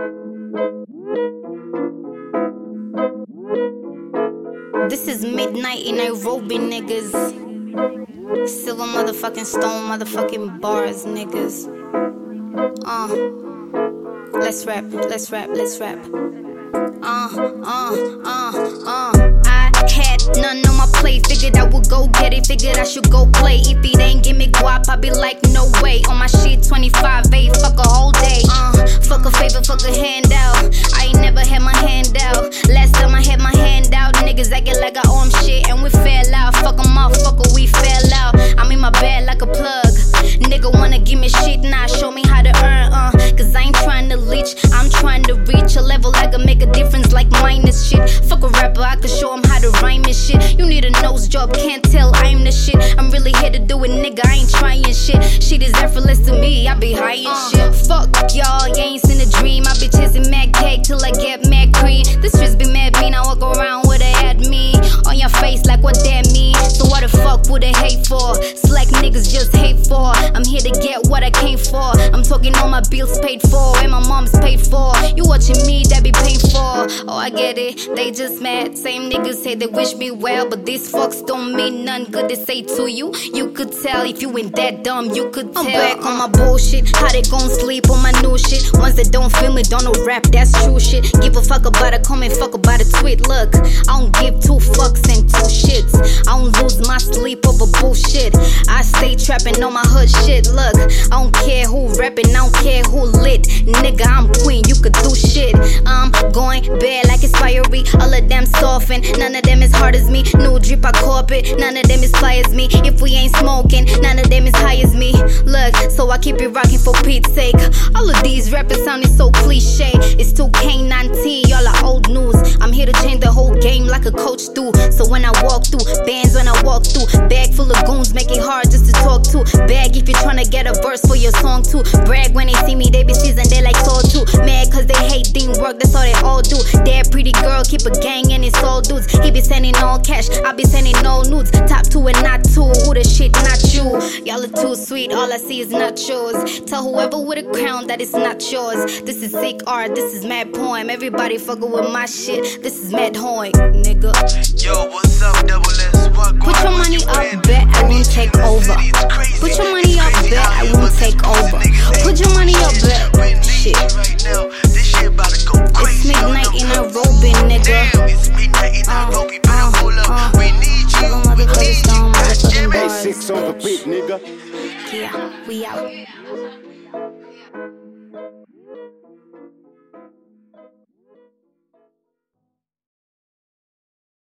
This is midnight in Nairobi, niggas. Silver motherfucking stone motherfucking bars, niggas. Let's rap, let's rap, let's rap. I had none on my plate. Figured I would go get it, figured I should go play. If it ain't give me guap, I be like, no way. On my shit, 25-8, fuck a whole day. Fuck a favor, fuck a handout. I ain't never had my hand out. Last time I had my hand out, niggas acting like I own shit and we fell out. Fuck 'em off, fucker, we fell out. I'm in my bed like a plug. Nigga wanna give me shit, nah, show me how to earn, cause I ain't trying to leech, I'm trying to reach a level I can make a difference like minus shit. Fuck a rapper, I can show him how to rhyme and shit. You need a nose job, can't tell I'm the shit. I'm really here to do it, nigga, I ain't trying shit. Shit is effortless to me, I be high and shit. Fuck y'all, you ain't seen a dream. I be chasing mad cake till I get mad green. This streets be mad mean, I walk around with a at me on your face like what that mean. So what the fuck would they hate for? Slack niggas just hate for. I'm here to get what I came for. I'm talking all my bills paid for and my mom's paid for. You watching me, that be paid for. Oh, I get it, they just mad. Same niggas say they wish me well, but these fucks don't mean none good to say to you. You could tell if you ain't that dumb, you could tell. I'm back on my bullshit, how they gon' sleep on my new shit. Ones that don't feel me, don't know rap, that's true shit. Give a fuck about a comment, fuck about a tweet. Look, I don't give two fucks and two shits. I don't lose my sleep over bullshit. I stay trapping on my hood shit. Look, I don't care who rapping, I don't care who lit. Nigga, I'm queen, you could do shit. I'm going bad like it's fiery. All of them soften, none of them as hard as me. New drip, I cop it, none of them as fly as me. If we ain't smoking, none of them as high as me. Look, so I keep it rocking for Pete's sake. All of these rappers sounding so cliche. It's 2K19, y'all are old news. I'm here to change the whole game like a coach do. So when I walk through, bands when I walk through, bag full of goons make it hard just to talk to. Bag if you're tryna get a verse for your song too. Brag when they see me, they be seasoned, they like Saw too. Mad cause they hate didn't work, that's all they all do. That pretty girl keep a gang and it's all dudes. He be sending all cash, I be sending all nudes. Top 2 and not 2, who the shit not you. Y'all are too sweet, all I see is not yours. Tell whoever with a crown that it's not yours. This is sick art, this is mad poem. Everybody fucking with my shit, this is mad hoing, nigga. Yo, what's up, Double S? Put your money up, bet I won't take over. Put your money up, bet I won't take over. Put your money up, bet. Shit. It's midnight in Nairobi, nigga. It's midnight in Nairobi, better pull up. We need you. Motherfucking bars. A6 on the beat, nigga. Yeah, we out.